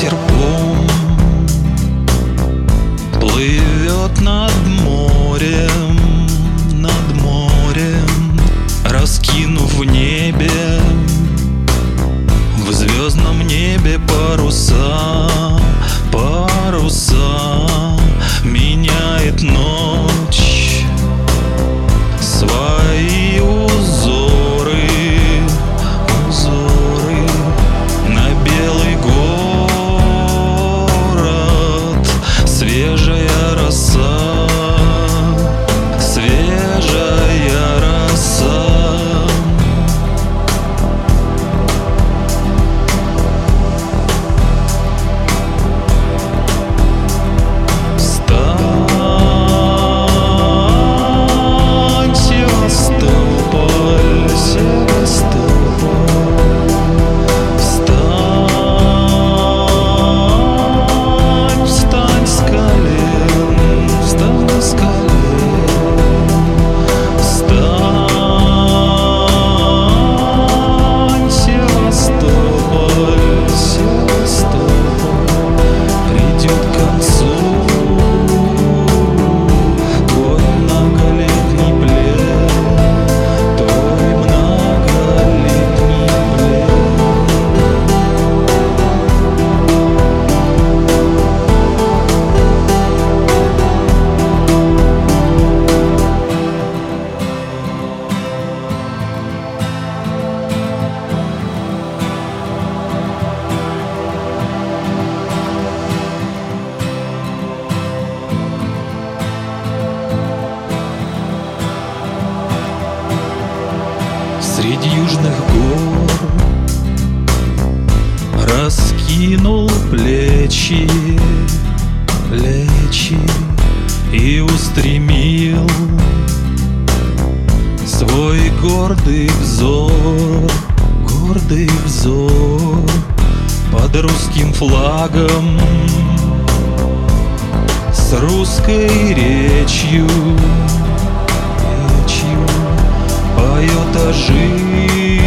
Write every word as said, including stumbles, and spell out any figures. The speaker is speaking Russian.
серпом плывет над морем, над морем, раскинув в небе, в звездном небе паруса, паруса. Меняет ночь свои узоры, узоры на белый город. Свежая роса, свежая роса. Среди южных гор раскинул плечи, плечи и устремил свой гордый взор, гордый взор под русским флагом, с русской речью, речью поет о жизни.